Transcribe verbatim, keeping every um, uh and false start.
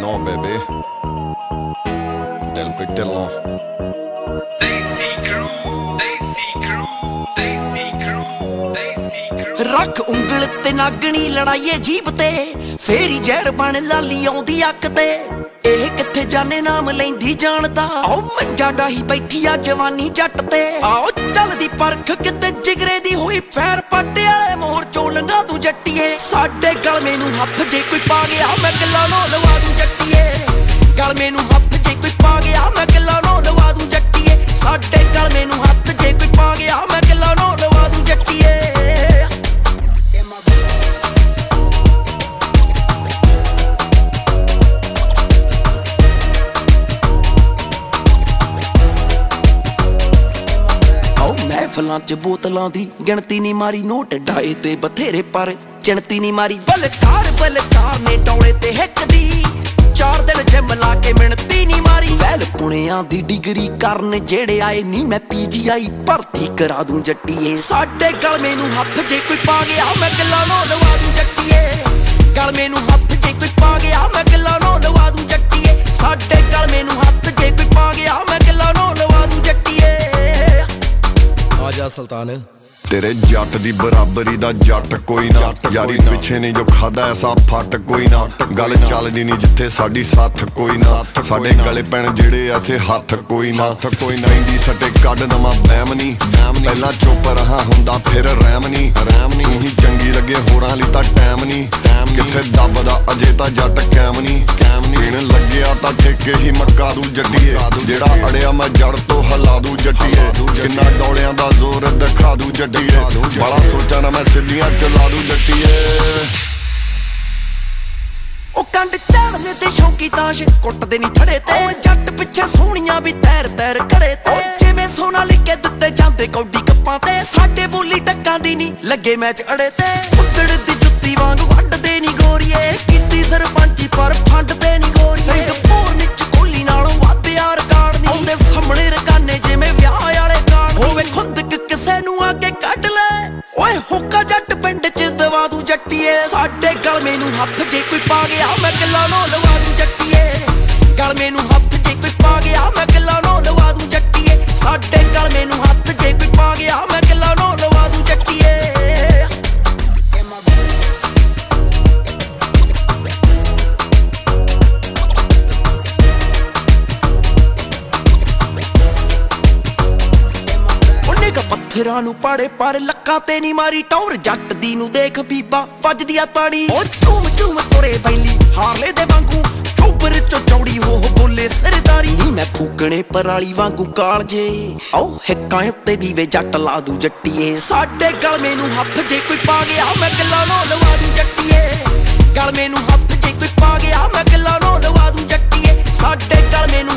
know, baby. Del Pitello. Desi crew, Desi crew, Desi crew, Desi crew. रख उंगल ते नागणी लड़ाइए jeep ते फेरी जहर बन लाली आउंदी अक ते ਇਹ ਕਿੱਥੇ ਜਾਣੇ ਨਾਮ ਲੈਂਦੀ ਜਾਣਦਾ ਆਓ ਮੰਜਾ ਡਾਹੀ ਬੈਠੀ ਆ ਜਵਾਨੀ ਜੱਟ ਤੇ ਆਓ ਚੱਲਦੀ ਪਰਖ ਕਿਤੇ ਜਿਗਰੇ ਦੀ ਹੋਈ ਫੈਰ ਪੱਟੇ ਵਾਲੇ ਮੋਹਰ ਚੋਂ ਲੰਘਾ ਤੂੰ ਜੱਟੀਏ ਸਾਡੇ ਗਲਮੇ ਨੂੰ ਹੱਥ ਜੇ ਕੋਈ ਪਾ ਗਿਆ ਮੈਂ ਗੱਲਾਂ ਨੋ ਲਵਾ ਦੂੰ ਜੱਟੀਏ ਗਲਮੇ ਨੂੰ ਹੱਥ ਜੇ ਕੋਈ ਪਾ ਗਿਆ ਮੈਂ ਗੱਲਾਂ ਨੋ ਲਵਾ ਦੂੰ ਜੱਟੀਏ ਸਾਡੇ ਗਲਮੇ ਨੂੰ ਹੱਥ ਜੇ ਕੋਈ ਪਾ ਗਿਆ ਮੈਂ ਗੱਲਾਂ ਨੋ ਲਵਾ ਦੂੰ ਜੱਟੀਏ महफिलां च बोतलां दी गिणती नहीं मारी नोट डाए ते बथेरे पर चिणती नहीं मारी बलकार बलकार ने डौले ते हिक दी चार दिन जिम ला के मिणती नहीं मारी वैल पुणियां दी डिग्री करन जेड़े आए नी मैं पीजीआई भर्ती करा दूं जट्टीए साडे गलमे नूं हत्थ जे कोई पा गया मैं गल्लां नो लवा दूं जट्टीए गलमे नूं हत्थ जे कोई पा गया मैं गल्लां नो लवा दूं जट्टीए साडे गलमे नूं हत्थ जे कोई पा गया मैं गल्लां नो लवा दूं जट्टीए आजा सुल्तान तेरे जट दी बराबरी दा जट कोई ना यारी पिछे नहीं जो खादा ऐसा फट कोई ना गल चलदी नहीं जिथे साडी साथ कोई ना साडे गले पैण जेड़े ऐसे हाथ कोई ना कोई ना इंदी सटे कड नवा बैम नहीं पहला चुप रहा हुंदा फिर रैम नहीं रैम नहीं ही चंगी लगे होरां लई तां टैम नहीं किथे दबदा अजे तां जट कैम नहीं कैम नहीं पीण लग्या तां ठेके ही मक्का दू जट्टीए जेड़ा अड़िया मैं जड़ तो हला दू जट्टीए किन्ना डोलियां दा जोर दिखा दू जट्टीए बड़ा सोचा ना मैं सिद्धियां चला दूं जट्टीए ओ कंड चढ़ने ते शौकी ताश कुटदे नहीं थड़े ते जट पिछे सोहणियां भी तैर तैर खड़े ते जिवें सोना लिखे दित्ते जांदे कौडी कप्पां ते साडे बोली टक्कां दी नहीं लगे मैच अड़े ते उदड़ दी जुत्ती वांग वड्डदे नहीं गोरीए कीती सरपंची पर फंडदे नहीं गोरीए सिंगापुर निच कोहली नालों वध यार कार नहीं ओंदे सामणे रकाने जिवें विआह वाले कार होवे खुंदक किसे नूं आके कढ ले ओए हुक्का जट पिंड च दवा दूं जट्टीए साडे गलमे नूं हत्थ जे कोई पा गया मैं गल्लां नो लवा दूं जट्टीए गलमे नूं हत्थ जे कोई पा गया मैं गल्लां नो लवा दूं जट्टीए साडे गलमे नूं हत्थ जे कोई पा गया मैं गल्लां नो लवा दूं जट्टीए ਪੱਥਰਾਂ ਨੂੰ ਪਾੜੇ ਪਰ ਲੱਕਾਂ ਤੇ ਨਹੀਂ ਮਾਰੀ ਟੌਰ ਜੱਟ ਦੀ ਨੂੰ ਦੇਖ ਬੀਬਾ ਵੱਜਦੀ ਆ ਤਾੜੀ ਉਹ ਝੂਮ ਝੂਮ ਤੁਰੇ ਬੈਲੀ ਹਾਰਲੇ ਦੇ ਵਾਂਗੂ ਚੋਬਰ ਚੋਂ ਚੌੜੀ ਹੋ ਬੋਲੇ ਸਰਦਾਰੀ ਨੀ ਮੈਂ ਫੂਕਣੇ ਪਰਾਲੀ ਵਾਂਗੂ ਕਾਲਜੇ ਆਓ ਹਿੱਕਾਂ ਉੱਤੇ ਦੀਵੇ ਜੱਟ ਲਾ ਦੂ ਜੱਟੀਏ ਸਾਡੇ ਗਲਮੇ ਨੂੰ ਹੱਥ ਜੇ ਕੋਈ ਪਾ ਗਿਆ ਮੈਂ ਗੱਲਾਂ ਨੋ ਲਵਾ ਦੂ ਜੱਟੀਏ ਗਲਮੇ ਨੂੰ ਹੱਥ ਜੇ ਕੋਈ ਪਾ ਗਿਆ ਮੈਂ ਗੱਲਾਂ ਨੋ ਲਵਾ ਦੂ ਜੱਟੀਏ ਸਾਡੇ ਗਲਮੇ ਨੂੰ